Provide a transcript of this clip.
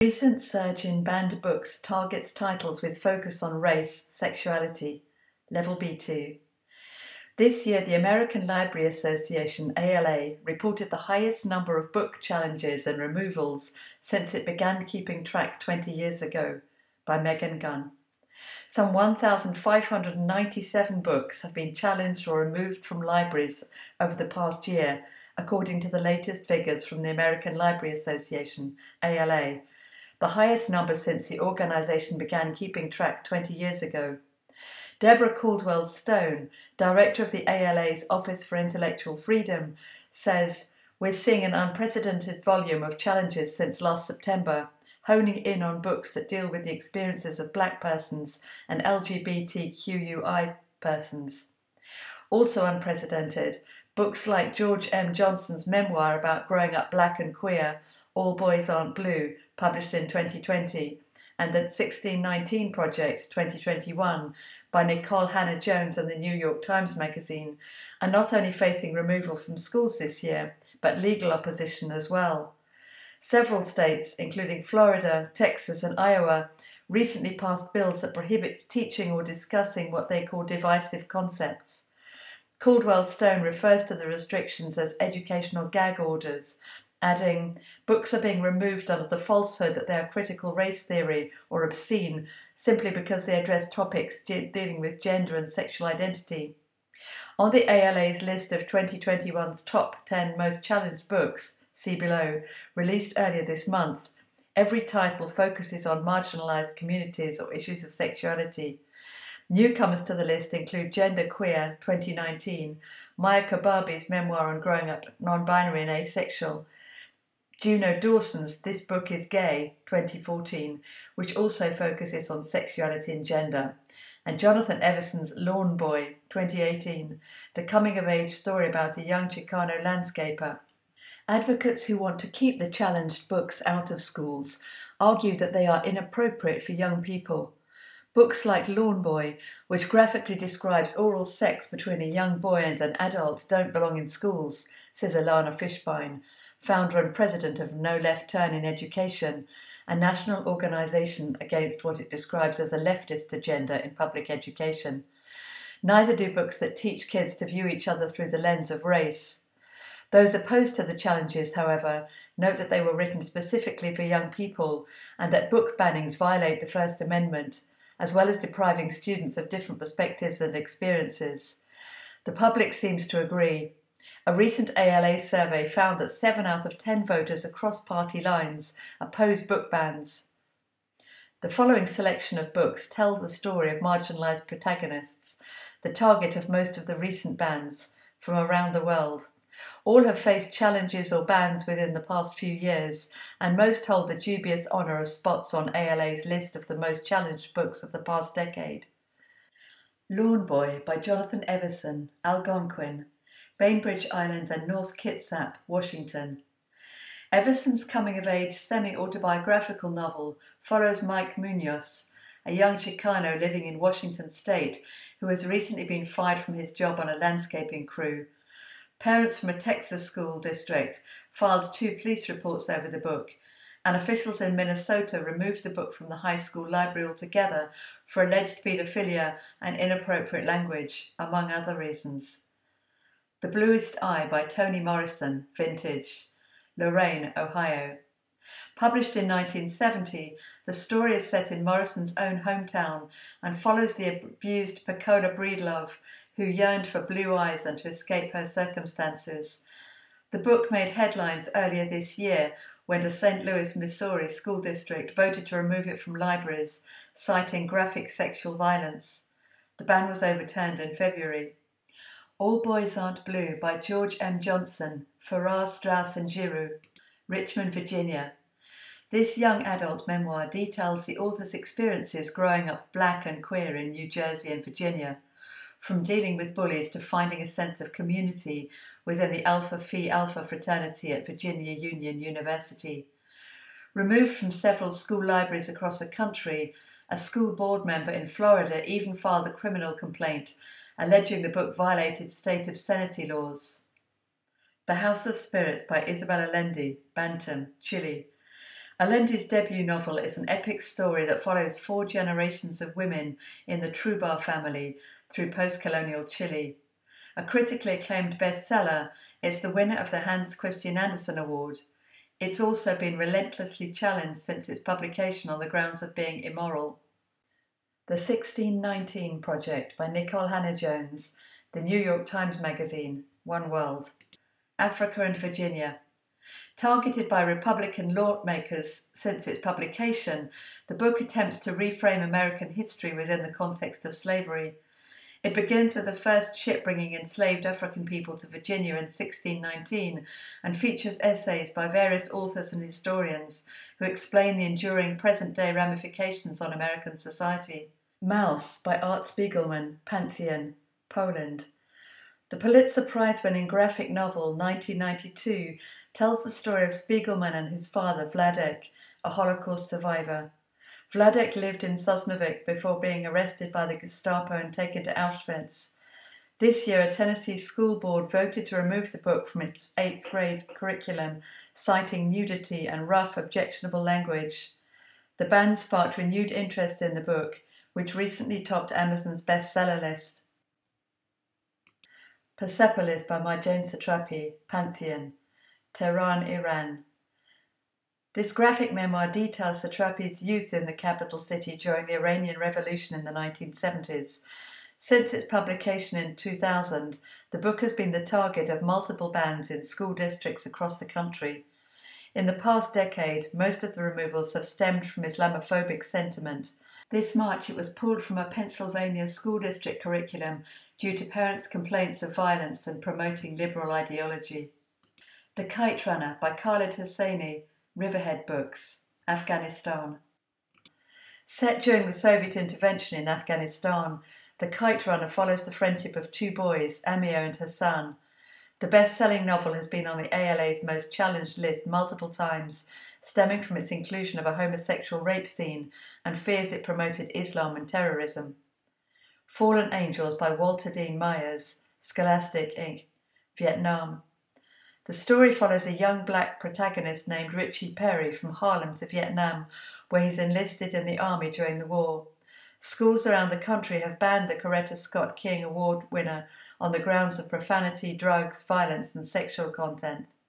Recent surge in banned books targets titles with focus on race, sexuality. Level B2. This year, the American Library Association, ALA, reported the highest number of book challenges and removals since it began keeping track 20 years ago, by Megan Gunn. Some 1,597 books have been challenged or removed from libraries over the past year, according to the latest figures from the American Library Association, ALA, the highest number since the organisation began keeping track 20 years ago. Deborah Caldwell-Stone, director of the ALA's Office for Intellectual Freedom, says, "We're seeing an unprecedented volume of challenges since last September, honing in on books that deal with the experiences of Black persons and LGBTQI persons. Also unprecedented, books like George M. Johnson's memoir about growing up Black and queer, All Boys Aren't Blue, published in 2020, and the 1619 Project 2021 by Nicole Hannah-Jones and the New York Times Magazine are not only facing removal from schools this year, but legal opposition as well. Several states, including Florida, Texas and Iowa, recently passed bills that prohibit teaching or discussing what they call divisive concepts. Caldwell-Stone refers to the restrictions as educational gag orders, adding, "Books are being removed under the falsehood that they are critical race theory or obscene simply because they address topics dealing with gender and sexual identity." On the ALA's list of 2021's top 10 most challenged books, see below, released earlier this month, every title focuses on marginalised communities or issues of sexuality. Newcomers to the list include Gender Queer 2019, Maya Kobabe's memoir on growing up non-binary and asexual, Juno Dawson's This Book is Gay 2014, which also focuses on sexuality and gender, and Jonathan Everson's Lawn Boy 2018, the coming-of-age story about a young Chicano landscaper. Advocates who want to keep the challenged books out of schools argue that they are inappropriate for young people. Books like Lawn Boy, which graphically describes oral sex between a young boy and an adult, don't belong in schools, says Alana Fishbein, founder and president of No Left Turn in Education, a national organisation against what it describes as a leftist agenda in public education. Neither do books that teach kids to view each other through the lens of race. Those opposed to the challenges, however, note that they were written specifically for young people and that book bannings violate the First Amendment, as well as depriving students of different perspectives and experiences. The public seems to agree. A recent ALA survey found that 7 out of 10 voters across party lines oppose book bans. The following selection of books tells the story of marginalised protagonists, the target of most of the recent bans from around the world. All have faced challenges or bans within the past few years, and most hold the dubious honour of spots on ALA's list of the most challenged books of the past decade. Lawn Boy by Jonathan Everson, Algonquin, Bainbridge Island and North Kitsap, Washington. Everson's coming-of-age semi-autobiographical novel follows Mike Munoz, a young Chicano living in Washington state who has recently been fired from his job on a landscaping crew. Parents from a Texas school district filed 2 police reports over the book, and officials in Minnesota removed the book from the high school library altogether for alleged paedophilia and inappropriate language, among other reasons. The Bluest Eye by Toni Morrison, Vintage, Lorain, Ohio. Published in 1970, the story is set in Morrison's own hometown and follows the abused Pecola Breedlove, who yearned for blue eyes and to escape her circumstances. The book made headlines earlier this year when the St. Louis, Missouri school district voted to remove it from libraries, citing graphic sexual violence. The ban was overturned in February. All Boys Aren't Blue by George M. Johnson, Farrar, Straus and Giroux, Richmond, Virginia. This young adult memoir details the author's experiences growing up Black and queer in New Jersey and Virginia, from dealing with bullies to finding a sense of community within the Alpha Phi Alpha fraternity at Virginia Union University. Removed from several school libraries across the country, a school board member in Florida even filed a criminal complaint alleging the book violated state obscenity laws. The House of Spirits by Isabel Allende, Bantam, Chile. Allende's debut novel is an epic story that follows 4 generations of women in the Trubar family through post-colonial Chile. A critically acclaimed bestseller, it's the winner of the Hans Christian Andersen Award. It's also been relentlessly challenged since its publication on the grounds of being immoral. The 1619 Project by Nikole Hannah-Jones, The New York Times Magazine, One World. Africa and Virginia. Targeted by Republican lawmakers since its publication, the book attempts to reframe American history within the context of slavery. It begins with the first ship bringing enslaved African people to Virginia in 1619 and features essays by various authors and historians who explain the enduring present-day ramifications on American society. Mouse by Art Spiegelman, Pantheon, Poland. The Pulitzer Prize-winning graphic novel 1992 tells the story of Spiegelman and his father, Vladek, a Holocaust survivor. Vladek lived in Sosnowiec before being arrested by the Gestapo and taken to Auschwitz. This year, a Tennessee school board voted to remove the book from its 8th grade curriculum, citing nudity and rough, objectionable language. The ban sparked renewed interest in the book, which recently topped Amazon's bestseller list. Persepolis by Marjane Satrapi, Pantheon, Tehran, Iran. This graphic memoir details Satrapi's youth in the capital city during the Iranian Revolution in the 1970s. Since its publication in 2000, the book has been the target of multiple bans in school districts across the country. In the past decade, most of the removals have stemmed from Islamophobic sentiment. This March, it was pulled from a Pennsylvania school district curriculum due to parents' complaints of violence and promoting liberal ideology. The Kite Runner by Khaled Hosseini, Riverhead Books, Afghanistan. Set during the Soviet intervention in Afghanistan, The Kite Runner follows the friendship of 2 boys, Amir and Hassan. The best-selling novel has been on the ALA's most challenged list multiple times, stemming from its inclusion of a homosexual rape scene and fears it promoted Islam and terrorism. Fallen Angels by Walter Dean Myers, Scholastic Inc., Vietnam. The story follows a young black protagonist named Richie Perry from Harlem to Vietnam, where he's enlisted in the army during the war. Schools around the country have banned the Coretta Scott King Award winner on the grounds of profanity, drugs, violence and sexual content.